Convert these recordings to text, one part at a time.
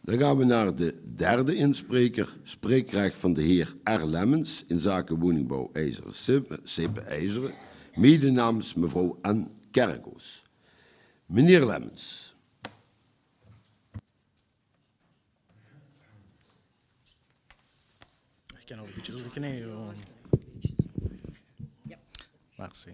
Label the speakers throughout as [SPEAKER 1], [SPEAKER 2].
[SPEAKER 1] Dan gaan we naar de derde inspreker. Spreekrecht van de heer R. Lemmens in zaken woningbouw IJzeren Sippe IJzeren. Mede namens mevrouw N. Kerkhoos. Meneer Lemmens.
[SPEAKER 2] Ik kan ook een beetje drukken. Nee, ja. Merci.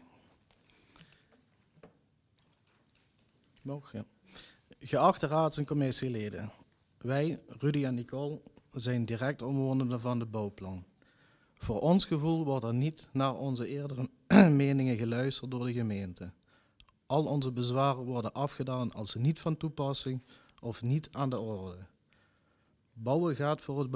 [SPEAKER 2] Nog, ja. Geachte raads- en commissieleden. Wij, Rudy en Nicole, zijn direct omwonenden van de bouwplan. Voor ons gevoel wordt er niet naar onze eerdere meningen geluisterd door de gemeente. Al onze bezwaren worden afgedaan als niet van toepassing of niet aan de orde. Bouwen gaat voor het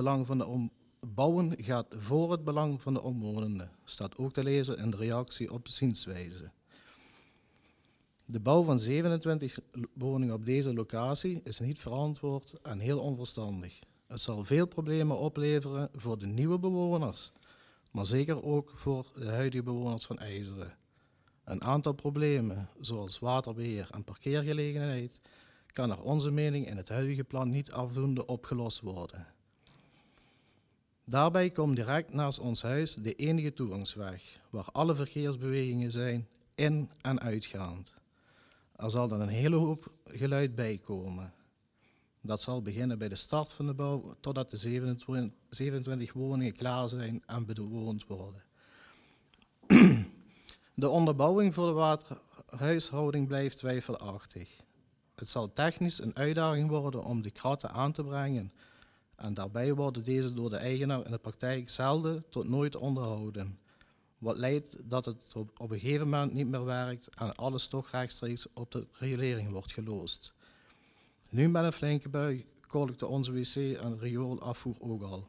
[SPEAKER 2] belang van de omwonenden, staat ook te lezen in de reactie op zienswijze. De bouw van 27 woningen op deze locatie is niet verantwoord en heel onverstandig. Het zal veel problemen opleveren voor de nieuwe bewoners, maar zeker ook voor de huidige bewoners van IJzeren. Een aantal problemen, zoals waterbeheer en parkeergelegenheid, kan naar onze mening in het huidige plan niet afdoende opgelost worden. Daarbij komt direct naast ons huis de enige toegangsweg, waar alle verkeersbewegingen zijn, in- en uitgaand. Er zal dan een hele hoop geluid bij komen. Dat zal beginnen bij de start van de bouw, totdat de 27 woningen klaar zijn en bewoond worden. De onderbouwing voor de waterhuishouding blijft twijfelachtig. Het zal technisch een uitdaging worden om de kratten aan te brengen. En daarbij worden deze door de eigenaar in de praktijk zelden tot nooit onderhouden. Wat leidt dat het op een gegeven moment niet meer werkt en alles toch rechtstreeks op de riolering wordt geloosd. Nu met een flinke bui kolkte onze wc en rioolafvoer ook al.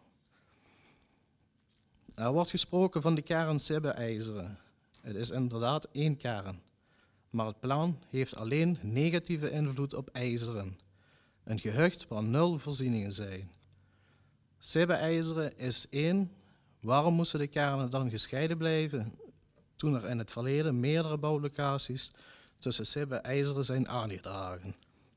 [SPEAKER 2] Er wordt gesproken van de kern Sippe IJzeren. Het is inderdaad één kern. Maar het plan heeft alleen negatieve invloed op IJzeren. Een gehucht waar 0 voorzieningen zijn. Sippe IJzeren is één. Waarom moesten de kernen dan gescheiden blijven, toen er in het verleden meerdere bouwlocaties tussen Sippe IJzeren zijn aangedragen?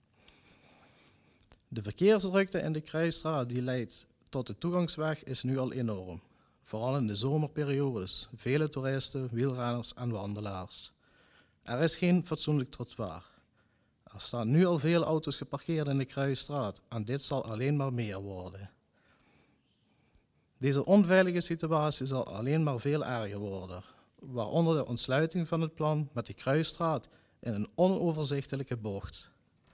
[SPEAKER 2] De verkeersdrukte in de Kruisstraat die leidt tot de toegangsweg is nu al enorm. Vooral in de zomerperiodes. Vele toeristen, wielrenners en wandelaars. Er is geen fatsoenlijk trottoir. Er staan nu al veel auto's geparkeerd in de Kruisstraat en dit zal alleen maar meer worden. Deze onveilige situatie zal alleen maar veel erger worden, waaronder de ontsluiting van het plan met de Kruisstraat in een onoverzichtelijke bocht.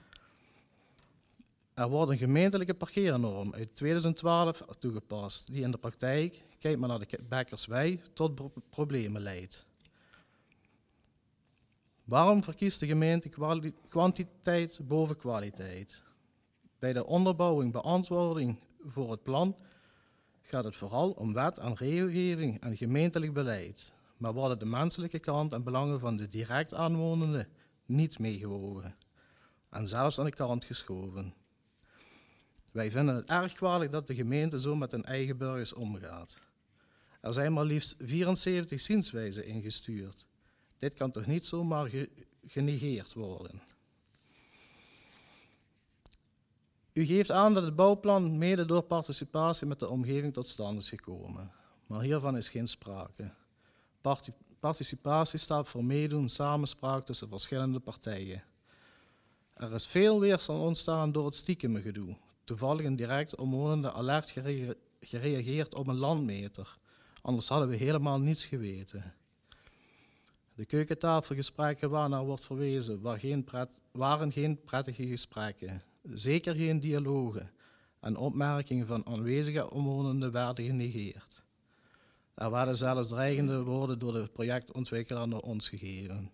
[SPEAKER 2] Er wordt een gemeentelijke parkeernorm uit 2012 toegepast, die in de praktijk, kijk maar naar de Bekkerswei, tot problemen leidt. Waarom verkiest de gemeente kwantiteit boven kwaliteit? Bij de onderbouwing beantwoording voor het plan gaat het vooral om wet en regelgeving en gemeentelijk beleid, maar worden de menselijke kant en belangen van de direct aanwonenden niet meegewogen en zelfs aan de kant geschoven. Wij vinden het erg kwalijk dat de gemeente zo met hun eigen burgers omgaat. Er zijn maar liefst 74 zienswijzen ingestuurd. Dit kan toch niet zomaar genegeerd worden. U geeft aan dat het bouwplan mede door participatie met de omgeving tot stand is gekomen. Maar hiervan is geen sprake. Participatie staat voor meedoen, samenspraak tussen verschillende partijen. Er is veel weerstand ontstaan door het stiekeme gedoe. Toevallig een direct omwonende alert gereageerd op een landmeter. Anders hadden we helemaal niets geweten. De keukentafelgesprekken waarnaar wordt verwezen waren geen prettige gesprekken. Zeker geen dialogen. En opmerkingen van aanwezige omwonenden werden genegeerd. Er werden zelfs dreigende woorden door de projectontwikkelaar naar ons gegeven.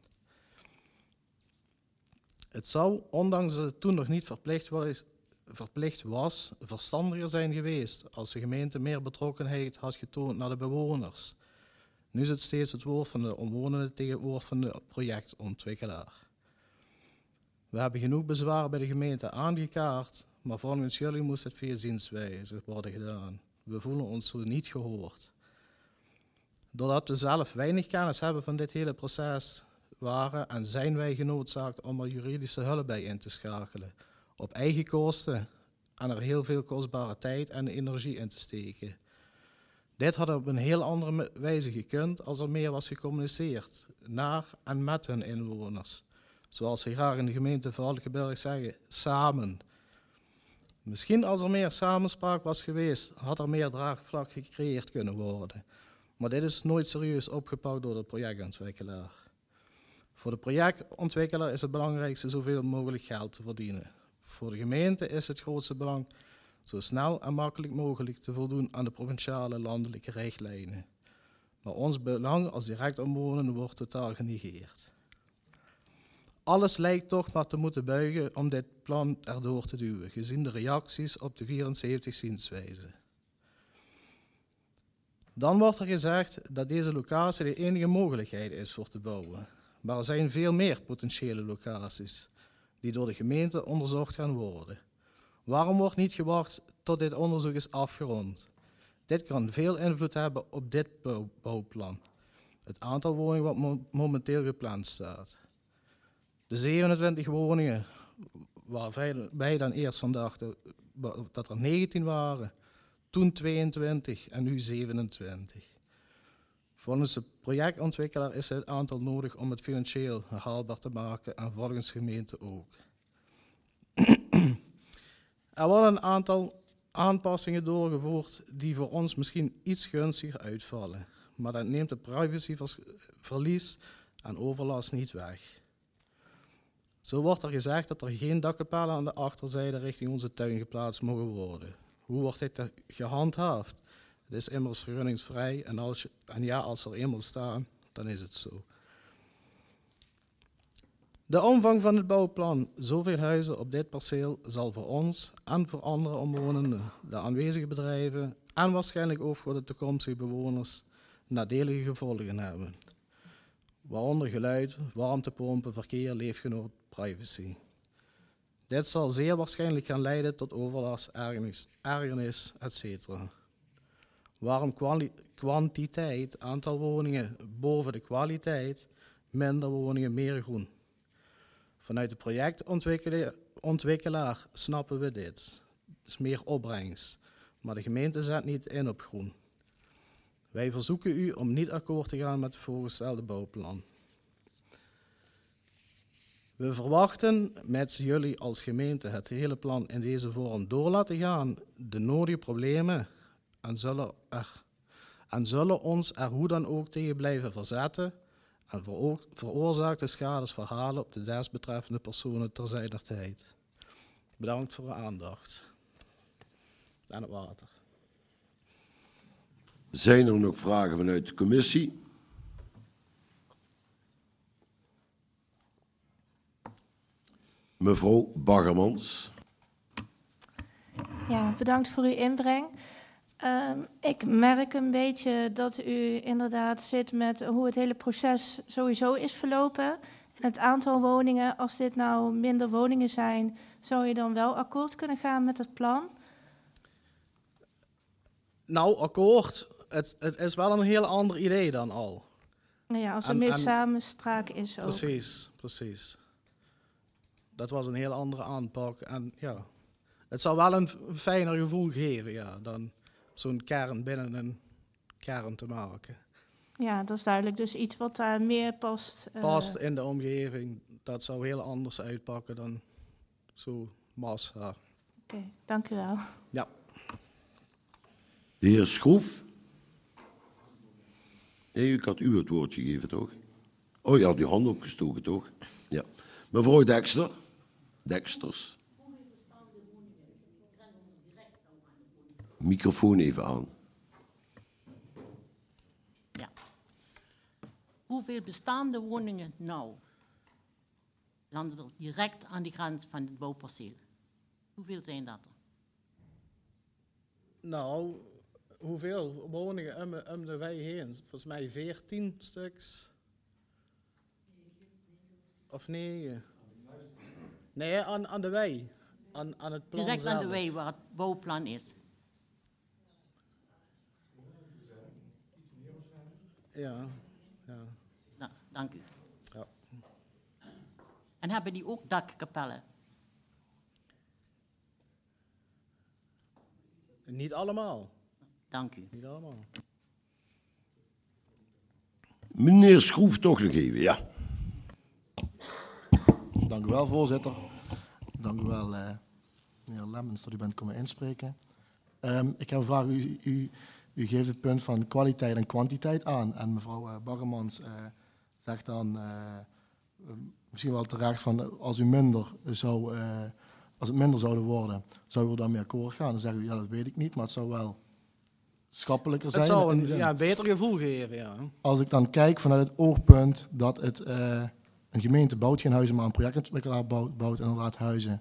[SPEAKER 2] Het zou, ondanks dat het toen nog niet verplicht was, verstandiger zijn geweest als de gemeente meer betrokkenheid had getoond naar de bewoners. Nu is het steeds het woord van de omwonenden tegen het woord van de projectontwikkelaar. We hebben genoeg bezwaren bij de gemeente aangekaart, maar volgens jullie moest het via zienswijze worden gedaan. We voelen ons zo niet gehoord. Doordat we zelf weinig kennis hebben van dit hele proces, waren en zijn wij genoodzaakt om er juridische hulp bij in te schakelen. Op eigen kosten, en er heel veel kostbare tijd en energie in te steken. Dit had op een heel andere wijze gekund als er meer was gecommuniceerd naar en met hun inwoners. Zoals ze graag in de gemeente Valkenburg zeggen, samen. Misschien als er meer samenspraak was geweest, had er meer draagvlak gecreëerd kunnen worden. Maar dit is nooit serieus opgepakt door de projectontwikkelaar. Voor de projectontwikkelaar is het belangrijkste zoveel mogelijk geld te verdienen. Voor de gemeente is het grootste belang zo snel en makkelijk mogelijk te voldoen aan de provinciale landelijke richtlijnen. Maar ons belang als direct omwonenden wordt totaal genegeerd. Alles lijkt toch maar te moeten buigen om dit plan erdoor te duwen, gezien de reacties op de 74 zienswijzen. Dan wordt er gezegd dat deze locatie de enige mogelijkheid is voor te bouwen. Maar er zijn veel meer potentiële locaties die door de gemeente onderzocht gaan worden. Waarom wordt niet gewacht tot dit onderzoek is afgerond? Dit kan veel invloed hebben op dit bouwplan. Het aantal woningen wat momenteel gepland staat. De 27 woningen waar wij dan eerst van dachten dat er 19 waren, toen 22 en nu 27. Volgens de projectontwikkelaar is het aantal nodig om het financieel haalbaar te maken en volgens de gemeente ook. Er worden een aantal aanpassingen doorgevoerd die voor ons misschien iets gunstiger uitvallen, maar dat neemt het privacyverlies en overlast niet weg. Zo wordt er gezegd dat er geen dakkapellen aan de achterzijde richting onze tuin geplaatst mogen worden. Hoe wordt dit gehandhaafd? Het is immers vergunningsvrij en als ze er eenmaal staan, dan is het zo. De omvang van het bouwplan, zoveel huizen op dit perceel, zal voor ons en voor andere omwonenden, de aanwezige bedrijven en waarschijnlijk ook voor de toekomstige bewoners nadelige gevolgen hebben. Waaronder geluid, warmtepompen, verkeer, leefgenoot, privacy. Dit zal zeer waarschijnlijk gaan leiden tot overlast, ergernis, etc. Waarom kwantiteit, aantal woningen boven de kwaliteit, minder woningen, meer groen? Vanuit de projectontwikkelaar snappen we dit. Het is meer opbrengst, maar de gemeente zet niet in op groen. Wij verzoeken u om niet akkoord te gaan met het voorgestelde bouwplan. We verwachten met jullie als gemeente het hele plan in deze vorm door laten gaan, de nodige problemen, en zullen ons er hoe dan ook tegen blijven verzetten en veroorzaakte schades verhalen op de desbetreffende personen ter zijner tijd. Bedankt voor uw aandacht. En het water.
[SPEAKER 1] Zijn er nog vragen vanuit de commissie? Mevrouw Baggermans.
[SPEAKER 3] Ja, bedankt voor uw inbreng. Ik merk een beetje dat u inderdaad zit met hoe het hele proces sowieso is verlopen. En het aantal woningen, als dit nou minder woningen zijn, zou je dan wel akkoord kunnen gaan met het plan?
[SPEAKER 2] Nou, akkoord. Het is wel een heel ander idee dan al.
[SPEAKER 3] Nou ja, als er meer samenspraak is ook.
[SPEAKER 2] Precies. Dat was een heel andere aanpak. En ja, het zal wel een fijner gevoel geven, ja, dan zo'n kern binnen een kern te maken.
[SPEAKER 3] Ja, dat is duidelijk. Dus iets wat daar meer past.
[SPEAKER 2] Past in de omgeving. Dat zou heel anders uitpakken dan zo massa.
[SPEAKER 3] Oké, dank u wel.
[SPEAKER 2] Ja.
[SPEAKER 1] De heer Schroef. Nee, ik had u het woord gegeven, toch? Oh, je had uw hand opgestoken, toch? Ja. Mevrouw Dekster. Deksters. Microfoon even aan.
[SPEAKER 4] Ja. Hoeveel bestaande woningen nou landen er direct aan de grens van het bouwperceel? Hoeveel zijn dat er?
[SPEAKER 2] Nou, hoeveel woningen om de wei heen? Volgens mij 14 stuks. Of 9. Nee, aan de wei. Aan het plan
[SPEAKER 4] Direct
[SPEAKER 2] zelf.
[SPEAKER 4] aan de wei waar het bouwplan is.
[SPEAKER 2] Ja.
[SPEAKER 4] Nou, dank u.
[SPEAKER 2] Ja.
[SPEAKER 4] En hebben die ook dakkapellen?
[SPEAKER 2] Niet allemaal.
[SPEAKER 4] Dank u.
[SPEAKER 2] Niet allemaal.
[SPEAKER 1] Meneer Schroef toch nog even, ja.
[SPEAKER 5] Dank u wel, voorzitter. Dank u wel, meneer Lemmens, dat u bent komen inspreken. Ik heb een vraag. U geeft het punt van kwaliteit en kwantiteit aan. En mevrouw Baggemans zegt dan misschien wel terecht van als het minder zouden worden, zouden we daarmee akkoord gaan. Dan zeggen we, ja, dat weet ik niet, maar het zou wel schappelijker zijn.
[SPEAKER 2] Het zou
[SPEAKER 5] in die zin.
[SPEAKER 2] een beter gevoel geven, ja.
[SPEAKER 5] Als ik dan kijk vanuit het oogpunt dat een gemeente bouwt geen huizen, maar een projectontwikkelaar bouwt inderdaad huizen.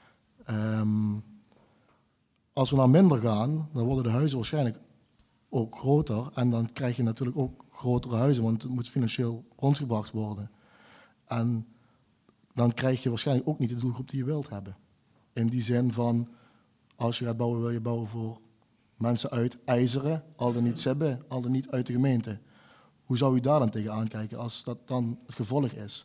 [SPEAKER 5] Als we naar minder gaan, dan worden de huizen waarschijnlijk ook groter. En dan krijg je natuurlijk ook grotere huizen, want het moet financieel rondgebracht worden. En dan krijg je waarschijnlijk ook niet de doelgroep die je wilt hebben. In die zin van, als je gaat bouwen, wil je bouwen voor mensen uit IJzeren, al dan niet Sibbe, al dan niet uit de gemeente. Hoe zou u daar dan tegenaan kijken als dat dan het gevolg is?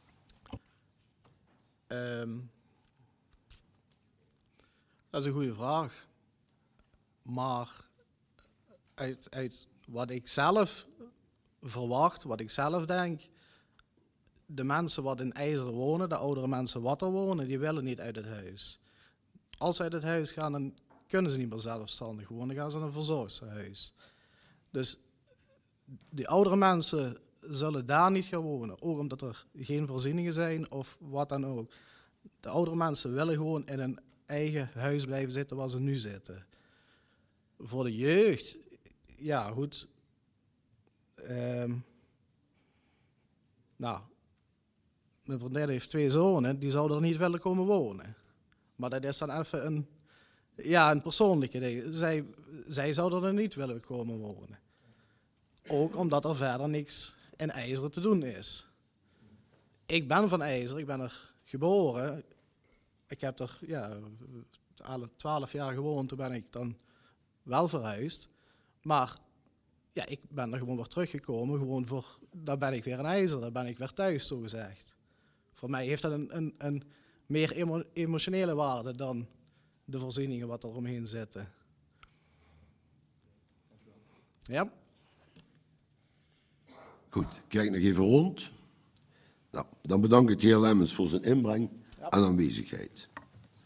[SPEAKER 2] Dat is een goede vraag. Maar uit wat ik zelf verwacht, wat ik zelf denk, de mensen wat in IJzeren wonen, de oudere mensen wat er wonen, die willen niet uit het huis. Als ze uit het huis gaan, dan kunnen ze niet meer zelfstandig wonen, dan gaan ze naar een verzorgingstehuis. Dus die oudere mensen zullen daar niet gaan wonen, ook omdat er geen voorzieningen zijn of wat dan ook. De oudere mensen willen gewoon in een eigen huis blijven zitten waar ze nu zitten. Voor de jeugd, ja goed. Mijn vriendin heeft 2 zonen, die zouden er niet willen komen wonen. Maar dat is dan even een persoonlijke ding. Zij zouden er niet willen komen wonen. Ook omdat er verder niks in IJzeren te doen is. Ik ben van IJzeren, ik ben er geboren. Ik heb er alle 12 jaar gewoond, toen ben ik dan wel verhuisd. Maar ja, ik ben er gewoon weer teruggekomen, daar ben ik weer in IJzeren, daar ben ik weer thuis, zo gezegd. Voor mij heeft dat een meer emotionele waarde dan de voorzieningen wat er omheen zitten. Ja.
[SPEAKER 1] Goed, ik kijk nog even rond. Nou, dan bedank ik de heer Lemmens voor zijn inbreng en aanwezigheid.